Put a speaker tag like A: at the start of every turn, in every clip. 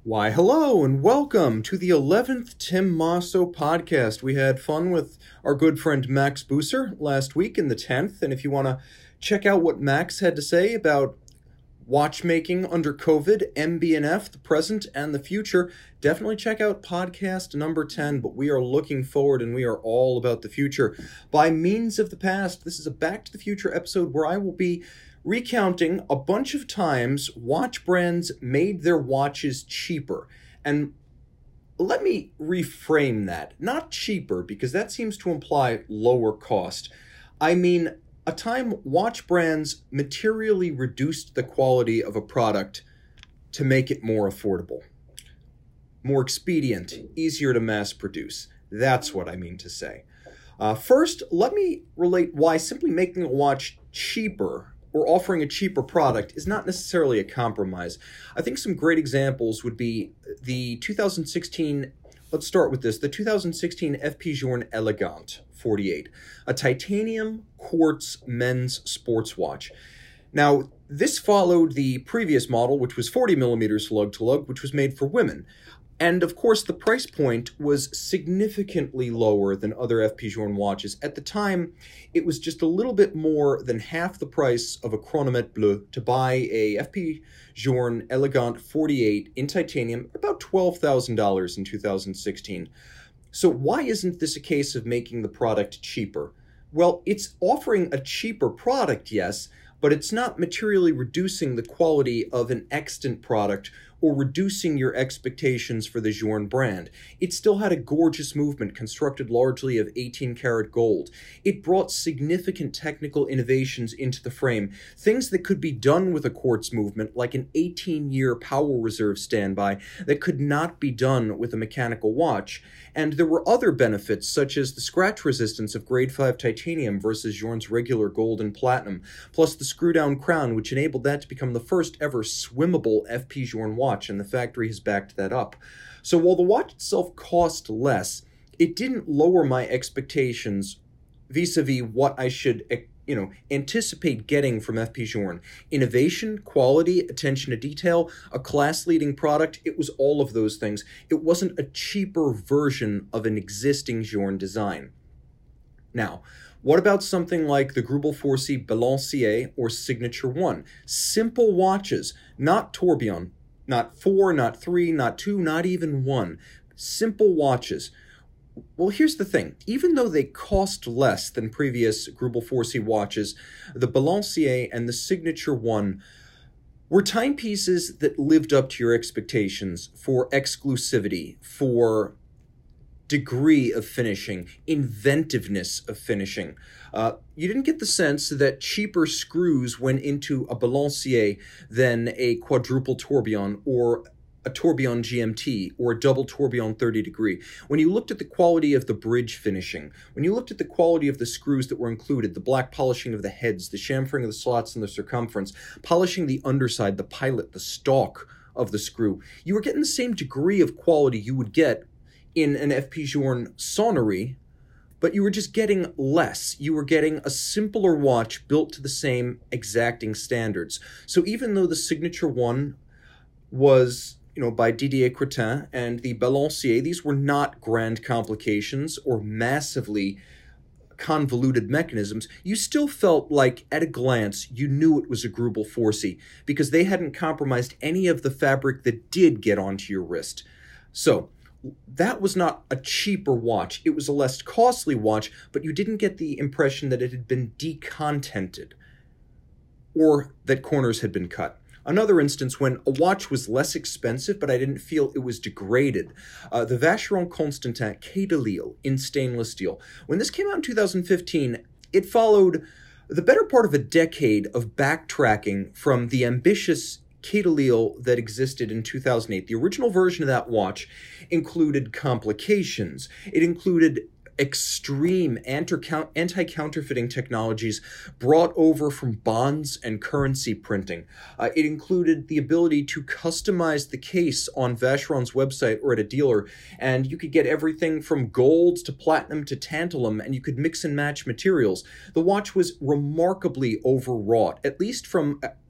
A: Why, hello and welcome to the 11th Tim Masso podcast. We had fun with our good friend Max Buser last week in the 10th, and if you want to check out what Max had to say about watchmaking under COVID, MB&F, the present and the future, definitely check out podcast number 10, but we are looking forward and we are all about the future. By means of the past, this is a Back to the Future episode where I will be recounting a bunch of times watch brands made their watches cheaper. And let me reframe that. Not cheaper, because that seems to imply lower cost. I mean, a time watch brands materially reduced the quality of a product to make it more affordable, more expedient, easier to mass produce. That's what I mean to say. First, let me relate why simply making a watch cheaper or offering a cheaper product is not necessarily a compromise. I think some great examples would be the 2016, let's start with this, the 2016 FP Journe Elegant 48, a titanium quartz men's sports watch. Now, this followed the previous model, which was 40 millimeters lug to lug, which was made for women. And of course, the price point was significantly lower than other FP Journe watches. At the time, it was just a little bit more than half the price of a Chronomètre Bleu to buy a FP Journe Elegant 48 in titanium, about $12,000 in 2016. So why isn't this a case of making the product cheaper? Well, it's offering a cheaper product, yes, but it's not materially reducing the quality of an extant product or reducing your expectations for the Journe brand. It still had a gorgeous movement constructed largely of 18-karat gold. It brought significant technical innovations into the frame, things that could be done with a quartz movement, like an 18-year power reserve standby, that could not be done with a mechanical watch. And there were other benefits, such as the scratch resistance of grade 5 titanium versus Journe's regular gold and platinum, plus the screw-down crown, which enabled that to become the first ever swimmable FP Journe watch, and the factory has backed that up. So while the watch itself cost less, it didn't lower my expectations vis-a-vis what I should, anticipate getting from FP Journe. Innovation, quality, attention to detail, a class-leading product, it was all of those things. It wasn't a cheaper version of an existing Journe design. Now, what about something like the Greubel Forsey Balancier or Signature 1? Simple watches, not tourbillon, not 4, not 3, not 2, not even 1. Simple watches. Well, here's the thing. Even though they cost less than previous Greubel Forsey watches, the Balancier and the Signature 1 were timepieces that lived up to your expectations for exclusivity, for degree of finishing, inventiveness of finishing. You didn't get the sense that cheaper screws went into a Balancier than a quadruple tourbillon or a tourbillon GMT or a double tourbillon 30 degree. When you looked at the quality of the bridge finishing, when you looked at the quality of the screws that were included, the black polishing of the heads, the chamfering of the slots and the circumference, polishing the underside, the pilot, the stalk of the screw, you were getting the same degree of quality you would get in an FP Journe Sonnery, but you were just getting less. You were getting a simpler watch built to the same exacting standards. So even though the Signature 1 was, by Didier Cretin, and the Balancier, these were not grand complications or massively convoluted mechanisms, you still felt like, at a glance, you knew it was a Greubel Forsey, because they hadn't compromised any of the fabric that did get onto your wrist. So that was not a cheaper watch. It was a less costly watch, but you didn't get the impression that it had been decontented or that corners had been cut. Another instance when a watch was less expensive, but I didn't feel it was degraded. The Vacheron Constantin Quai de Lille in stainless steel. When this came out in 2015, it followed the better part of a decade of backtracking from the ambitious Quai de Lille that existed in 2008. The original version of that watch included complications. It included extreme anti-counterfeiting technologies brought over from bonds and currency printing. It included the ability to customize the case on Vacheron's website or at a dealer, and you could get everything from gold to platinum to tantalum, and you could mix and match materials. The watch was remarkably overwrought, at least from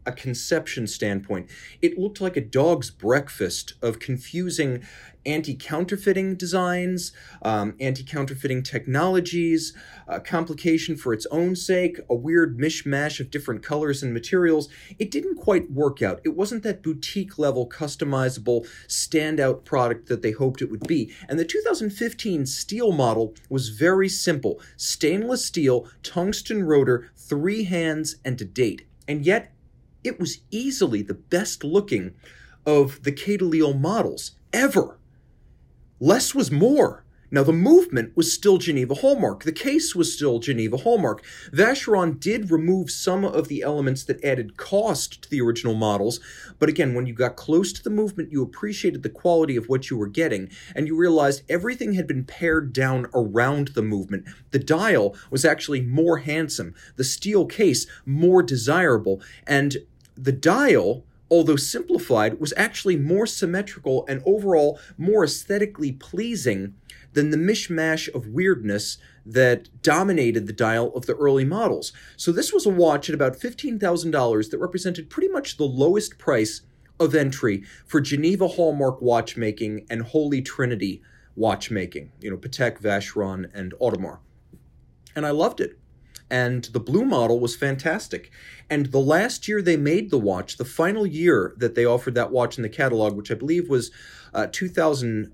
A: a conception standpoint, it looked like a dog's breakfast of confusing anti-counterfeiting designs, anti-counterfeiting technologies, complication for its own sake, a weird mishmash of different colors and materials. It didn't quite work out. It wasn't that boutique-level, customizable, standout product that they hoped it would be. And the 2015 steel model was very simple. Stainless steel, tungsten rotor, 3 hands, and a date. And yet, it was easily the best looking of the Kay DeLisle models ever. Less was more. Now, the movement was still Geneva Hallmark. The case was still Geneva Hallmark. Vacheron did remove some of the elements that added cost to the original models, but again, when you got close to the movement, you appreciated the quality of what you were getting, and you realized everything had been pared down around the movement. The dial was actually more handsome, the steel case more desirable, and the dial, although simplified, was actually more symmetrical and overall more aesthetically pleasing than the mishmash of weirdness that dominated the dial of the early models. So this was a watch at about $15,000 that represented pretty much the lowest price of entry for Geneva Hallmark watchmaking and Holy Trinity watchmaking, Patek, Vacheron, and Audemars. And I loved it. And the blue model was fantastic. And the last year they made the watch, the final year that they offered that watch in the catalog, which I believe was 2019,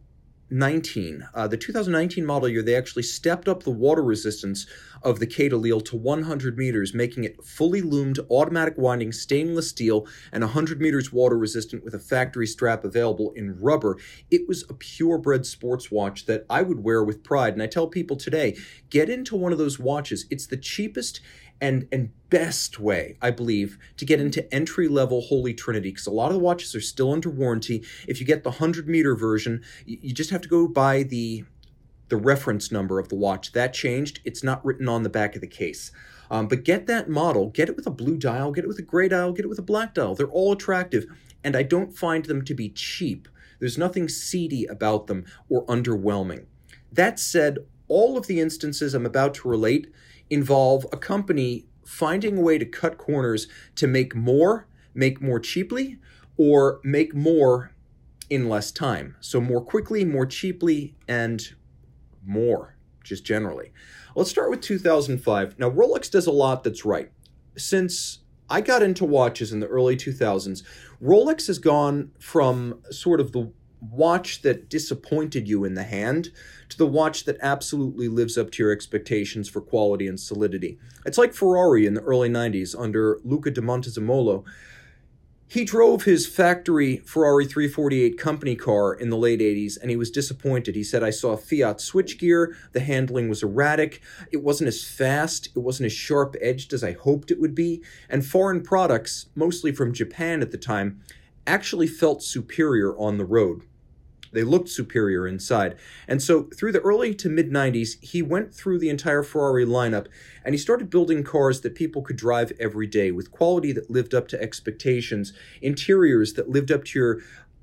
A: the 2019 model year, they actually stepped up the water resistance of the Kay DeLisle to 100 meters, making it fully loomed, automatic winding stainless steel, and 100 meters water resistant with a factory strap available in rubber. It was a purebred sports watch that I would wear with pride. And I tell people today, get into one of those watches. It's the cheapest and best way, I believe, to get into entry-level Holy Trinity, because a lot of the watches are still under warranty. If you get the 100-meter version, you just have to go by the reference number of the watch. That changed. It's not written on the back of the case. But get that model, get it with a blue dial, get it with a gray dial, get it with a black dial. They're all attractive, and I don't find them to be cheap. There's nothing seedy about them or underwhelming. That said, all of the instances I'm about to relate involve a company finding a way to cut corners to make more cheaply, or make more in less time. So more quickly, more cheaply, and more, just generally. Let's start with 2005. Now, Rolex does a lot that's right. Since I got into watches in the early 2000s, Rolex has gone from sort of the watch that disappointed you in the hand to the watch that absolutely lives up to your expectations for quality and solidity. It's like Ferrari in the early 90s under Luca de Montezemolo. He drove his factory Ferrari 348 company car in the late 80s, and he was disappointed. He said, I saw Fiat switchgear, the handling was erratic, it wasn't as fast, it wasn't as sharp-edged as I hoped it would be, and foreign products, mostly from Japan at the time, actually felt superior on the road. They looked superior inside. And so through the early to mid-90s, he went through the entire Ferrari lineup, and he started building cars that people could drive every day with quality that lived up to expectations, interiors that lived up to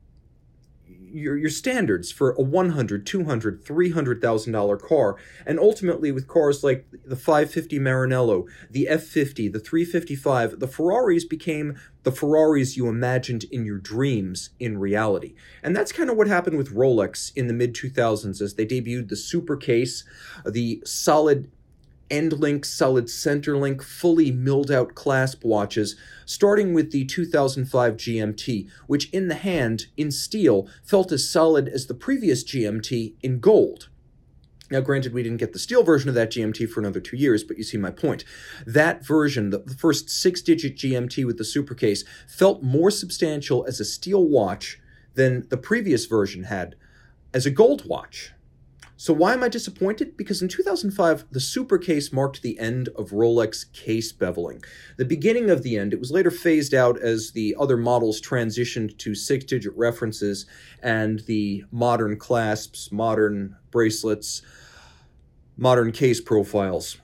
A: your standards for a $100,000, $200,000, $300,000 car, and ultimately with cars like the 550 Maranello, the F50, the 355, the Ferraris became the Ferraris you imagined in your dreams in reality. And that's kind of what happened with Rolex in the mid-2000s as they debuted the Super Case, the solid end link, solid center link, fully milled out clasp watches, starting with the 2005 GMT, which in the hand, in steel, felt as solid as the previous GMT in gold. Now, granted, we didn't get the steel version of that GMT for another 2 years, but you see my point. That version, the first 6-digit GMT with the Super Case, felt more substantial as a steel watch than the previous version had as a gold watch. So why am I disappointed? Because in 2005, the Super Case marked the end of Rolex case beveling. The beginning of the end. It was later phased out as the other models transitioned to 6-digit references and the modern clasps, modern bracelets, modern case profiles.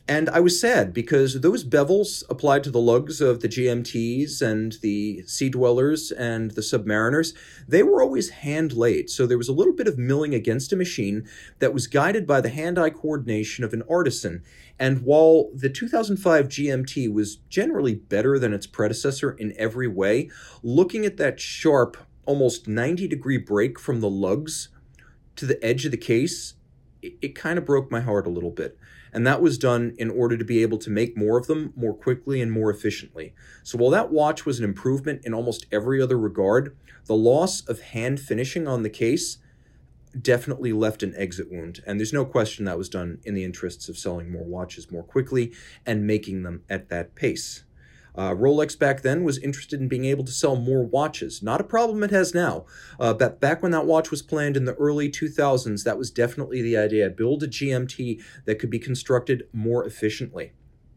A: And I was sad because those bevels applied to the lugs of the GMTs and the Sea Dwellers and the Submariners, they were always hand-laid, so there was a little bit of milling against a machine that was guided by the hand-eye coordination of an artisan. And while the 2005 GMT was generally better than its predecessor in every way, looking at that sharp, almost 90-degree break from the lugs to the edge of the case, it kind of broke my heart a little bit. And that was done in order to be able to make more of them more quickly and more efficiently. So while that watch was an improvement in almost every other regard, the loss of hand finishing on the case definitely left an exit wound. And there's no question that was done in the interests of selling more watches more quickly and making them at that pace. Rolex back then was interested in being able to sell more watches. Not a problem it has now. But back when that watch was planned in the early 2000s, that was definitely the idea. Build a GMT that could be constructed more efficiently.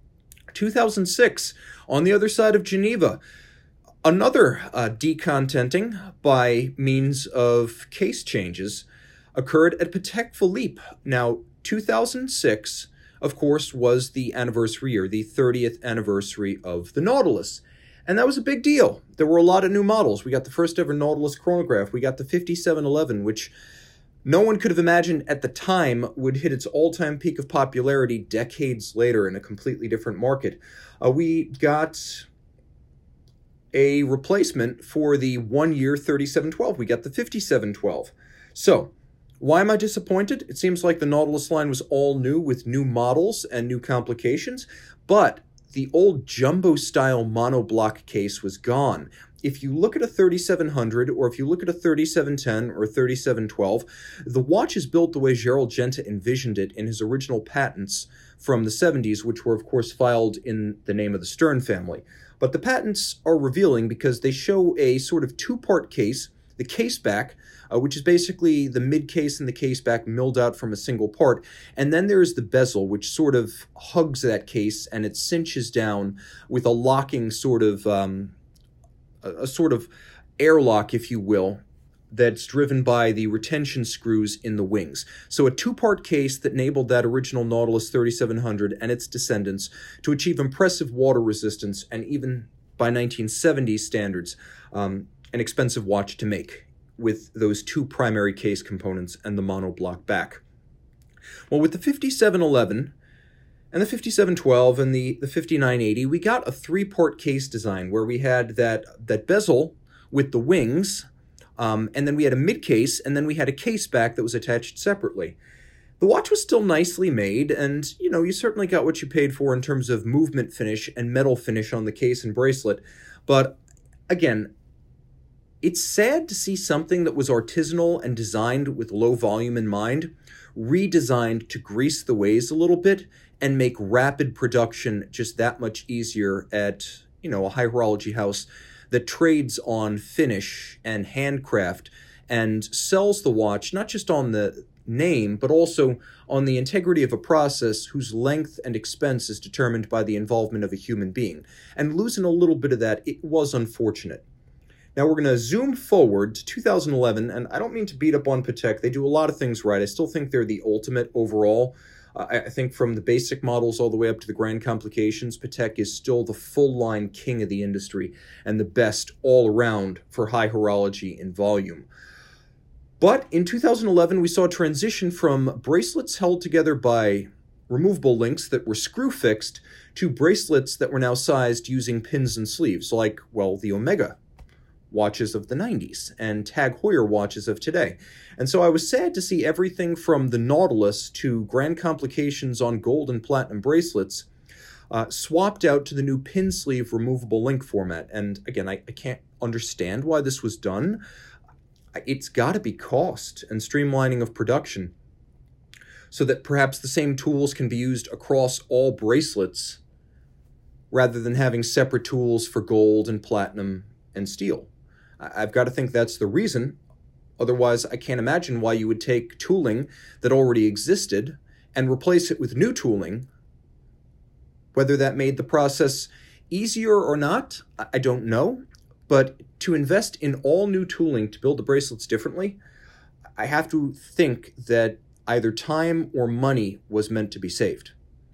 A: 2006, on the other side of Geneva, another decontenting by means of case changes occurred at Patek Philippe. Now, 2006... of course, was the anniversary year, the 30th anniversary of the Nautilus. And that was a big deal. There were a lot of new models. We got the first ever Nautilus chronograph. We got the 5711, which no one could have imagined at the time would hit its all-time peak of popularity decades later in a completely different market. We got a replacement for the one-year 3712. We got the 5712. So, why am I disappointed? It seems like the Nautilus line was all new with new models and new complications, but the old jumbo-style monoblock case was gone. If you look at a 3700 or if you look at a 3710 or a 3712, the watch is built the way Gerald Genta envisioned it in his original patents from the 70s, which were, of course, filed in the name of the Stern family. But the patents are revealing because they show a sort of two-part case, the case back, which is basically the mid-case and the case back milled out from a single part. And then there's the bezel, which sort of hugs that case and it cinches down with a locking sort of, a sort of airlock, if you will, that's driven by the retention screws in the wings. So a two-part case that enabled that original Nautilus 3700 and its descendants to achieve impressive water resistance and even, by 1970s standards, an expensive watch to make, with those two primary case components and the monoblock back. Well, with the 5711 and the 5712 and the 5980, we got a three-part case design where we had that bezel with the wings, and then we had a mid-case, and then we had a case back that was attached separately. The watch was still nicely made, and, you certainly got what you paid for in terms of movement finish and metal finish on the case and bracelet, but, again, it's sad to see something that was artisanal and designed with low volume in mind, redesigned to grease the ways a little bit and make rapid production just that much easier at, a high horology house that trades on finish and handcraft and sells the watch not just on the name, but also on the integrity of a process whose length and expense is determined by the involvement of a human being. And losing a little bit of that, it was unfortunate. Now we're going to zoom forward to 2011, and I don't mean to beat up on Patek. They do a lot of things right. I still think they're the ultimate overall. I think from the basic models all the way up to the grand complications, Patek is still the full-line king of the industry and the best all around for high horology in volume. But in 2011, we saw a transition from bracelets held together by removable links that were screw-fixed to bracelets that were now sized using pins and sleeves, like, the Omega watches of the 90s and Tag Heuer watches of today. And so I was sad to see everything from the Nautilus to grand complications on gold and platinum bracelets swapped out to the new pin sleeve removable link format. And again, I can't understand why this was done. It's got to be cost and streamlining of production so that perhaps the same tools can be used across all bracelets rather than having separate tools for gold and platinum and steel. I've got to think that's the reason. Otherwise, I can't imagine why you would take tooling that already existed and replace it with new tooling. Whether that made the process easier or not, I don't know. But to invest in all new tooling to build the bracelets differently, I have to think that either time or money was meant to be saved.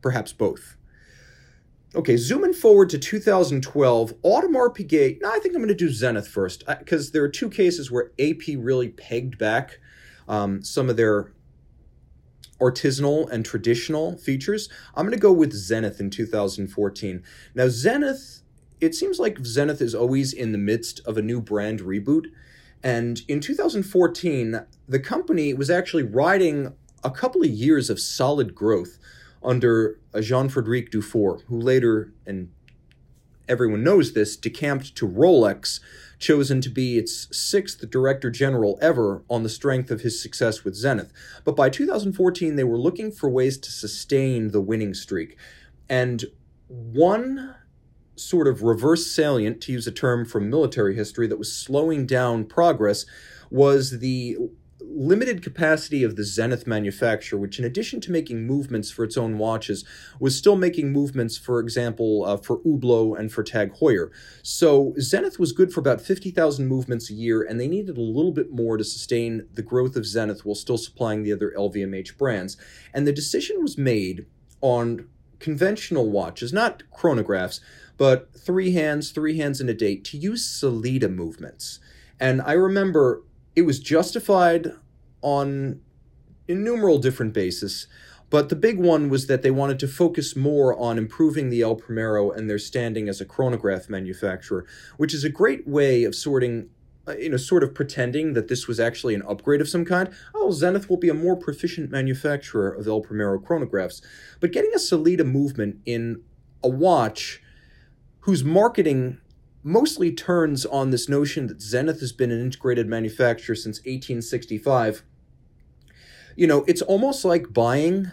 A: perhaps both. Okay, zooming forward to 2012, Audemars Piguet. No, I think I'm going to do Zenith first, because there are two cases where AP really pegged back some of their artisanal and traditional features. I'm going to go with Zenith in 2014. Now, Zenith, it seems like Zenith is always in the midst of a new brand reboot. And in 2014, the company was actually riding a couple of years of solid growth under Jean-Frédéric Dufour, who later, and everyone knows this, decamped to Rolex, chosen to be its sixth director general ever on the strength of his success with Zenith. But by 2014, they were looking for ways to sustain the winning streak. And one sort of reverse salient, to use a term from military history, that was slowing down progress was the limited capacity of the Zenith manufacturer, which in addition to making movements for its own watches, was still making movements, for example, for Hublot and for Tag Heuer. So Zenith was good for about 50,000 movements a year, and they needed a little bit more to sustain the growth of Zenith while still supplying the other LVMH brands. And the decision was made on conventional watches, not chronographs, but three hands and a date, to use Sellita movements. And I remember it was justified on innumerable different bases, but the big one was that they wanted to focus more on improving the El Primero and their standing as a chronograph manufacturer, which is a great way of sort of pretending that this was actually an upgrade of some kind. Oh, Zenith will be a more proficient manufacturer of El Primero chronographs. But getting a Sellita movement in a watch whose marketing mostly turns on this notion that Zenith has been an integrated manufacturer since 1865, it's almost like buying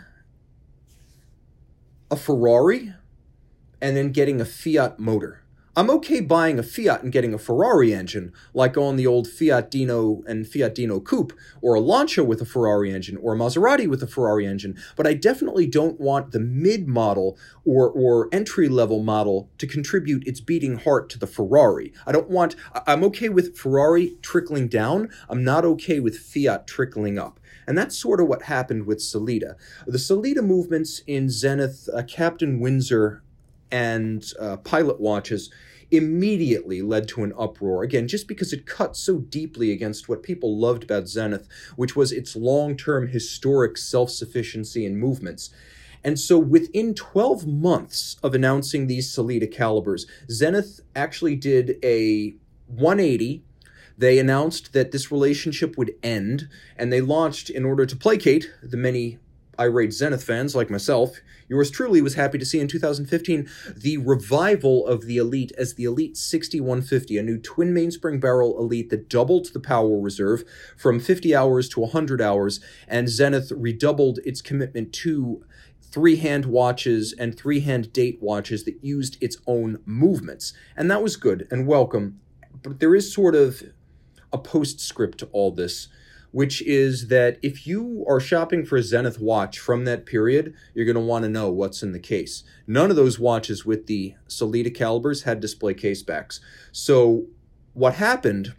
A: a Ferrari and then getting a Fiat motor. I'm okay buying a Fiat and getting a Ferrari engine, like on the old Fiat Dino and Fiat Dino Coupe, or a Lancia with a Ferrari engine, or a Maserati with a Ferrari engine, but I definitely don't want the mid-model or entry-level model to contribute its beating heart to the Ferrari. I'm okay with Ferrari trickling down, I'm not okay with Fiat trickling up. And that's sort of what happened with Sellita. The Sellita movements in Zenith, Captain Windsor, and Pilot watches immediately led to an uproar, again, just because it cut so deeply against what people loved about Zenith, which was its long-term historic self-sufficiency in movements. And so within 12 months of announcing these Sellita calibers, Zenith actually did a 180. They announced that this relationship would end, and they launched, in order to placate the many irate Zenith fans like myself, yours truly was happy to see in 2015 the revival of the Elite as the Elite 6150, a new twin mainspring barrel Elite that doubled the power reserve from 50 hours to 100 hours, and Zenith redoubled its commitment to three-hand watches and three-hand date watches that used its own movements. And that was good and welcome, but there is sort of a postscript to all this, which is that if you are shopping for a Zenith watch from that period, you're going to want to know what's in the case. None of those watches with the Sellita calibers had display case backs. So what happened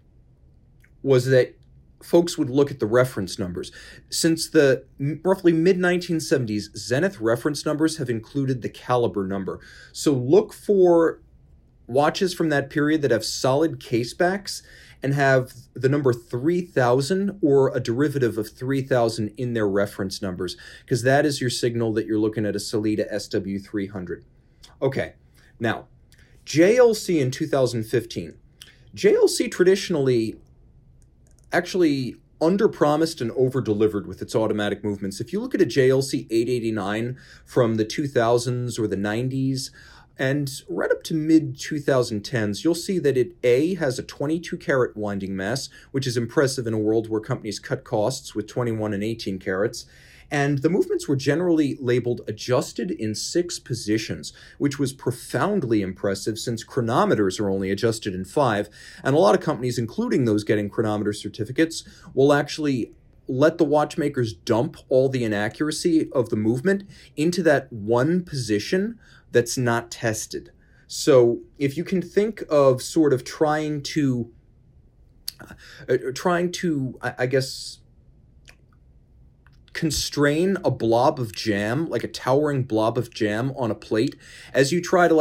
A: was that folks would look at the reference numbers. Since the roughly mid-1970s, Zenith reference numbers have included the caliber number. So look for watches from that period that have solid case backs and have the number 3000 or a derivative of 3000 in their reference numbers, because that is your signal that you're looking at a Sellita SW300. Okay, now, JLC in 2015. JLC traditionally actually under-promised and over-delivered with its automatic movements. If you look at a JLC 889 from the 2000s or the 90s, and right up to mid-2010s, you'll see that it, A, has a 22-carat winding mass, which is impressive in a world where companies cut costs with 21 and 18 carats, and the movements were generally labeled adjusted in 6 positions, which was profoundly impressive since chronometers are only adjusted in 5, and a lot of companies, including those getting chronometer certificates, will actually let the watchmakers dump all the inaccuracy of the movement into that one position that's not tested. So if you can think of sort of trying to, I guess, constrain a blob of jam, like a towering blob of jam on a plate, as you try to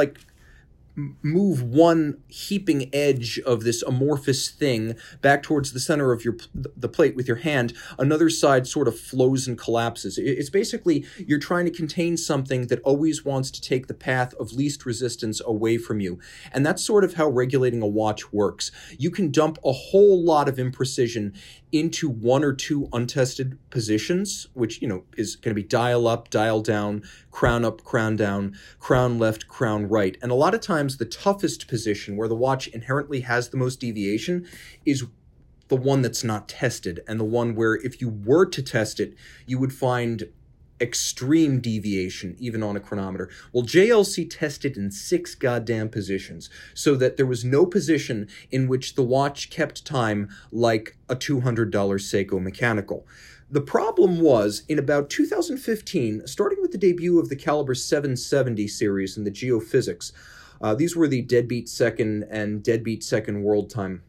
A: move one heaping edge of this amorphous thing back towards the center of the plate with your hand, another side sort of flows and collapses. It's basically you're trying to contain something that always wants to take the path of least resistance away from you. And that's sort of how regulating a watch works. You can dump a whole lot of imprecision into one or two untested positions, which, is going to be dial up, dial down, crown up, crown down, crown left, crown right. And a lot of times the toughest position where the watch inherently has the most deviation is the one that's not tested, and the one where if you were to test it, you would find extreme deviation even on a chronometer. Well, JLC tested in 6 goddamn positions, so that there was no position in which the watch kept time like a $200 Seiko mechanical. The problem was, in about 2015, starting with the debut of the Caliber 770 series in the Geophysics, these were the deadbeat second and deadbeat second world time,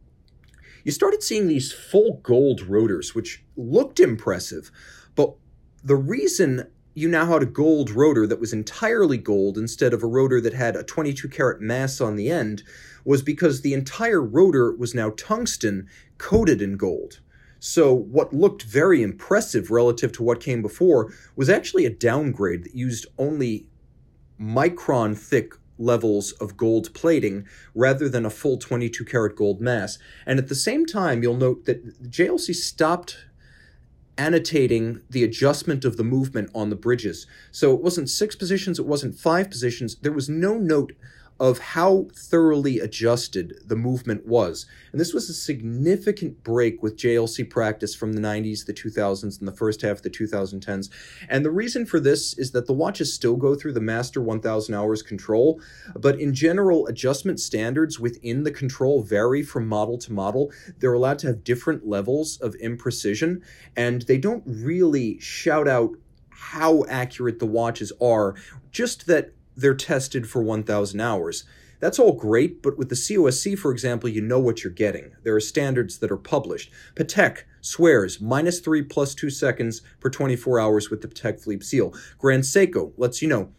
A: you started seeing these full gold rotors, which looked impressive, but the reason you now had a gold rotor that was entirely gold instead of a rotor that had a 22-karat mass on the end was because the entire rotor was now tungsten coated in gold. So what looked very impressive relative to what came before was actually a downgrade that used only micron-thick levels of gold plating rather than a full 22-karat gold mass. And at the same time, you'll note that JLC stopped annotating the adjustment of the movement on the bridges. So it wasn't 6 positions, it wasn't 5 positions. There was no note of how thoroughly adjusted the movement was. And this was a significant break with JLC practice from the 90s, the 2000s, and the first half of the 2010s. And the reason for this is that the watches still go through the master 1000 hours control, but in general, adjustment standards within the control vary from model to model. They're allowed to have different levels of imprecision, and they don't really shout out how accurate the watches are, just that they're tested for 1,000 hours. That's all great, but with the COSC, for example, you know what you're getting. There are standards that are published. Patek swears -3 + 2 seconds per 24 hours with the Patek Philippe seal. Grand Seiko lets you know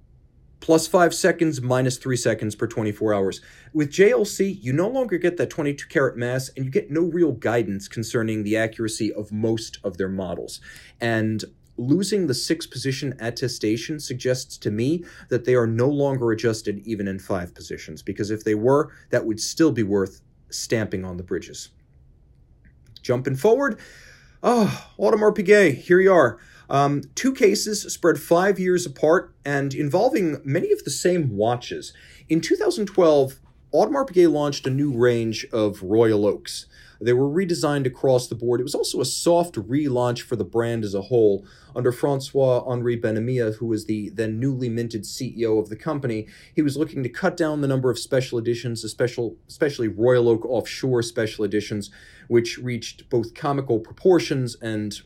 A: +5 seconds, -3 seconds per 24 hours. With JLC, you no longer get that 22-karat mass, and you get no real guidance concerning the accuracy of most of their models. And losing the 6-position attestation suggests to me that they are no longer adjusted even in 5 positions, because if they were, that would still be worth stamping on the bridges. Jumping forward, Audemars Piguet, here you are. 2 cases spread 5 years apart and involving many of the same watches. In 2012, Audemars Piguet launched a new range of Royal Oaks. They were redesigned across the board. It was also a soft relaunch for the brand as a whole. Under Francois-Henri Benamia, who was the then newly minted CEO of the company, he was looking to cut down the number of special editions, especially Royal Oak Offshore special editions, which reached both comical proportions and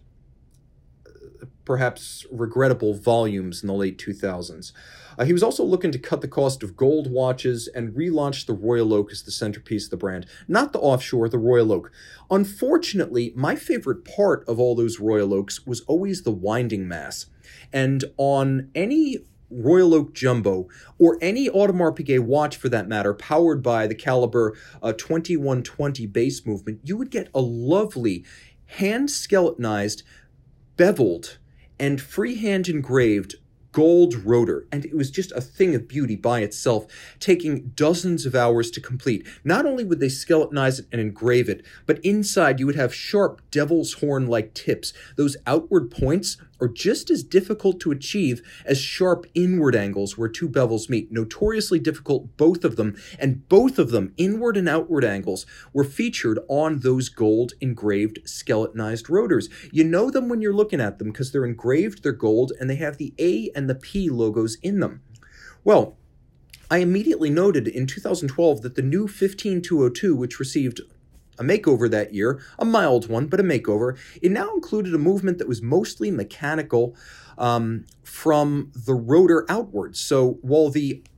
A: perhaps regrettable volumes in the late 2000s. He was also looking to cut the cost of gold watches and relaunch the Royal Oak as the centerpiece of the brand. Not the Offshore, the Royal Oak. Unfortunately, my favorite part of all those Royal Oaks was always the winding mass. And on any Royal Oak Jumbo, or any Audemars Piguet watch for that matter, powered by the Caliber 2120 base movement, you would get a lovely hand-skeletonized, beveled, and freehand engraved gold rotor, and it was just a thing of beauty by itself, taking dozens of hours to complete. Not only would they skeletonize it and engrave it, but inside you would have sharp devil's horn-like tips. Those outward points are just as difficult to achieve as sharp inward angles where 2 bevels meet. Notoriously difficult, both of them, and both of them, inward and outward angles, were featured on those gold engraved skeletonized rotors. You know them when you're looking at them because they're engraved, they're gold, and they have the A and the P logos in them. Well, I immediately noted in 2012 that the new 15202, which received a makeover that year, a mild one, but a makeover, it now included a movement that was mostly mechanical from the rotor outwards. So while the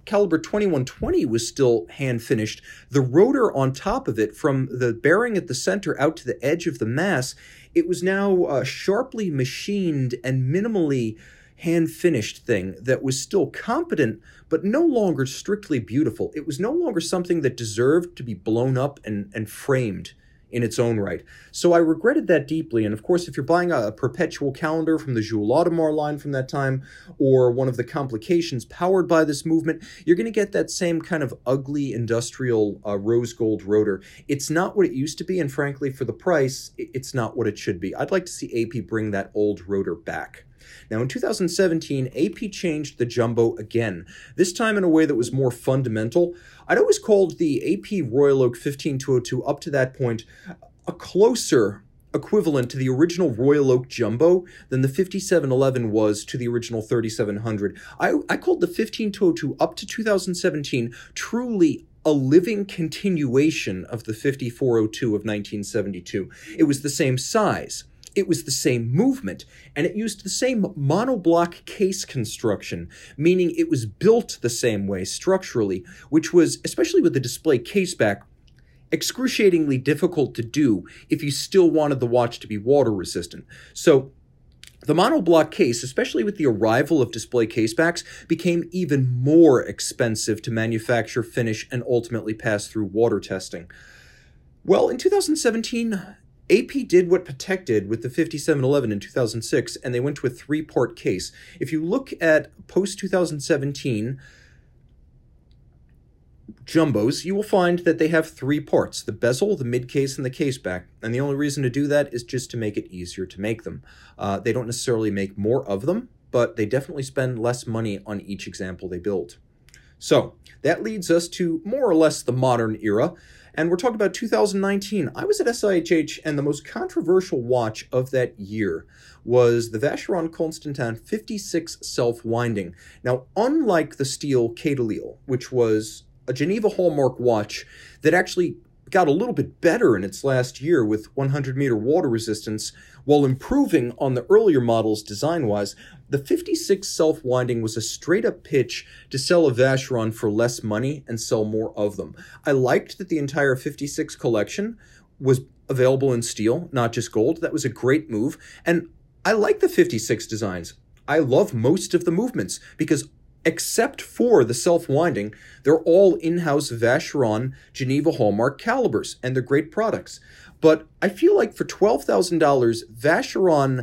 A: caliber 2120 was still hand-finished, the rotor on top of it, from the bearing at the center out to the edge of the mass, it was now a sharply machined and minimally hand-finished thing that was still competent, but no longer strictly beautiful. It was no longer something that deserved to be blown up and framed in its own right. So I regretted that deeply, and of course, if you're buying a perpetual calendar from the Jules Audemars line from that time, or one of the complications powered by this movement, you're going to get that same kind of ugly industrial rose gold rotor. It's not what it used to be, and frankly, for the price, it's not what it should be. I'd like to see AP bring that old rotor back. Now, in 2017, AP changed the Jumbo again, this time in a way that was more fundamental. I'd always called the AP Royal Oak 15202 up to that point a closer equivalent to the original Royal Oak Jumbo than the 5711 was to the original 3700. I called the 15202 up to 2017 truly a living continuation of the 5402 of 1972. It was the same size. It was the same movement, and it used the same monoblock case construction, meaning it was built the same way structurally, which was, especially with the display caseback, excruciatingly difficult to do if you still wanted the watch to be water resistant. So the monoblock case, especially with the arrival of display casebacks, became even more expensive to manufacture, finish, and ultimately pass through water testing. Well, in 2017, AP did what Patek did with the 5711 in 2006, and they went to a three-part case. If you look at post-2017 Jumbos, you will find that they have three parts: the bezel, the mid-case, and the caseback. And the only reason to do that is just to make it easier to make them. They don't necessarily make more of them, but they definitely spend less money on each example they build. So that leads us to more or less the modern era. And we're talking about 2019. I was at SIHH, and the most controversial watch of that year was the Vacheron Constantin 56 self-winding. Now, unlike the steel Cadalie, which was a Geneva hallmark watch that actually got a little bit better in its last year with 100-meter water resistance, while improving on the earlier models design-wise, the 56 self-winding was a straight-up pitch to sell a Vacheron for less money and sell more of them. I liked that the entire 56 collection was available in steel, not just gold. That was a great move. And I like the 56 designs. I love most of the movements because, except for the self-winding, they're all in-house Vacheron Geneva hallmark calibers, and they're great products. But I feel like for $12,000, Vacheron,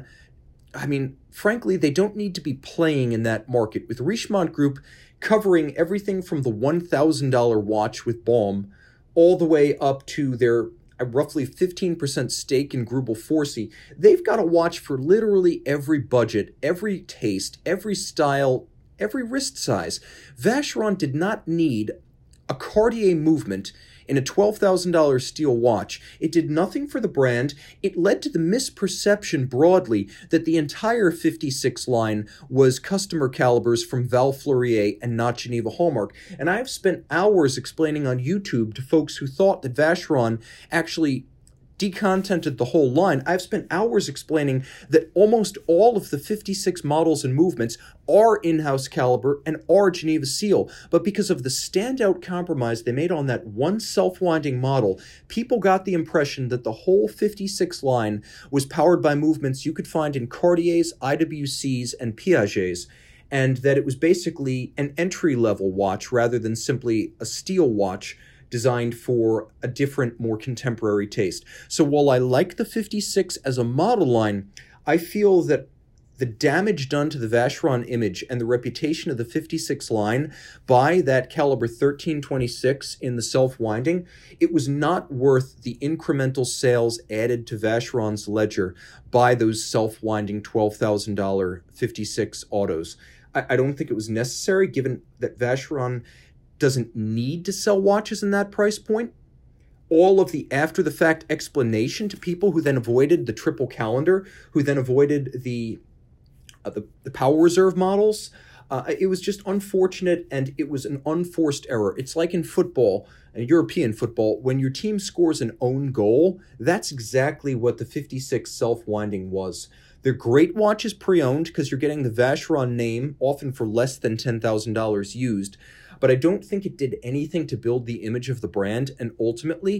A: frankly, they don't need to be playing in that market. With Richemont Group covering everything from the $1,000 watch with Balm all the way up to their roughly 15% stake in Greubel Forsey, they've got a watch for literally every budget, every taste, every style, every wrist size. Vacheron did not need a Cartier movement in a $12,000 steel watch. It did nothing for the brand. It led to the misperception broadly that the entire 56 line was customer calibers from Val Fleurier and not Geneva hallmark. And I've spent hours explaining on YouTube to folks who thought that Vacheron actually decontented the whole line. I've spent hours explaining that almost all of the 56 models and movements are in-house caliber and are Geneva seal, but because of the standout compromise they made on that one self-winding model, people got the impression that the whole 56 line was powered by movements you could find in Cartiers, IWCs, and Piagets, and that it was basically an entry-level watch rather than simply a steel watch designed for a different, more contemporary taste. So while I like the 56 as a model line, I feel that the damage done to the Vacheron image and the reputation of the 56 line by that caliber 1326 in the self-winding, it was not worth the incremental sales added to Vacheron's ledger by those self-winding $12,000 56 autos. I don't think it was necessary, given that Vacheron doesn't need to sell watches in that price point. All of the after-the-fact explanation to people who then avoided the triple calendar, who then avoided the Power Reserve models, It was just unfortunate, and it was an unforced error. It's like in football, European football, when your team scores an own goal, that's exactly what the 56 self-winding was. They're great watches pre-owned because you're getting the Vacheron name, often for less than $10,000 used, but I don't think it did anything to build the image of the brand, and ultimately,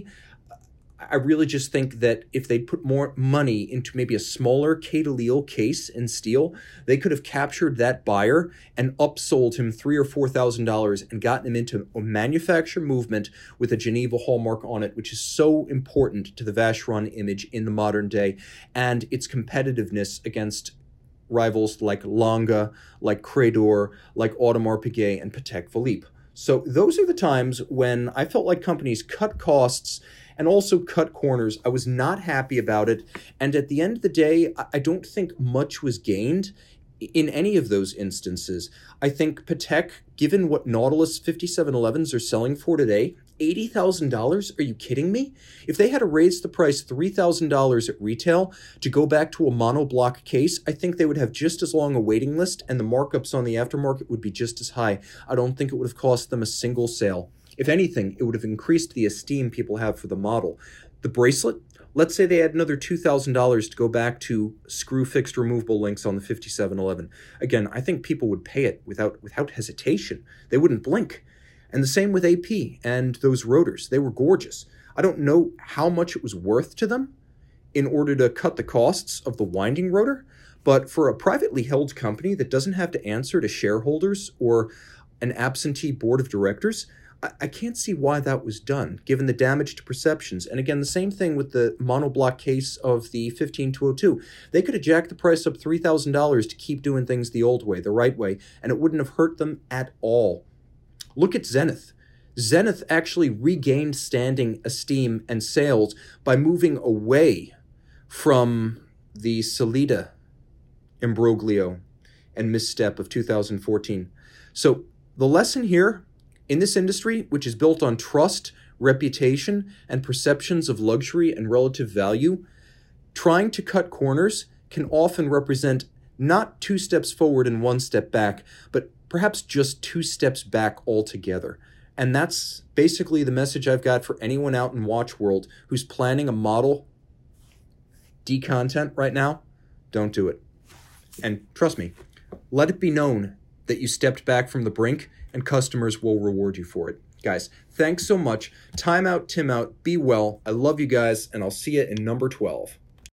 A: I really just think that if they'd put more money into maybe a smaller Kay de Lille case in steel, they could have captured that buyer and upsold him $3,000 or $4,000 and gotten him into a manufacture movement with a Geneva hallmark on it, which is so important to the Vacheron image in the modern day and its competitiveness against rivals like Lange, like Credor, like Audemars Piguet, and Patek Philippe. So those are the times when I felt like companies cut costs and also cut corners. I was not happy about it. And at the end of the day, I don't think much was gained in any of those instances. I think Patek, given what Nautilus 5711s are selling for today, $80,000? Are you kidding me? If they had to raise the price $3,000 at retail to go back to a monoblock case, I think they would have just as long a waiting list and the markups on the aftermarket would be just as high. I don't think it would have cost them a single sale. If anything, it would have increased the esteem people have for the model. The bracelet, let's say they had another $2,000 to go back to screw-fixed removable links on the 5711. Again, I think people would pay it without hesitation. They wouldn't blink. And the same with AP and those rotors. They were gorgeous. I don't know how much it was worth to them in order to cut the costs of the winding rotor, but for a privately held company that doesn't have to answer to shareholders or an absentee board of directors, I can't see why that was done, given the damage to perceptions. And again, the same thing with the monoblock case of the 15202. They could have jacked the price up $3,000 to keep doing things the old way, the right way, and it wouldn't have hurt them at all. Look at Zenith. Zenith actually regained standing, esteem, and sales by moving away from the Sellita imbroglio and misstep of 2014. So the lesson here, in this industry, which is built on trust, reputation, and perceptions of luxury and relative value, trying to cut corners can often represent not 2 steps forward and 1 step back, but perhaps just 2 steps back altogether. And that's basically the message I've got for anyone out in watch world who's planning a model decontent right now. Don't do it. And trust me, let it be known that you stepped back from the brink, and customers will reward you for it. Guys, thanks so much. Time out, Tim out. Be well. I love you guys, and I'll see you in number 12.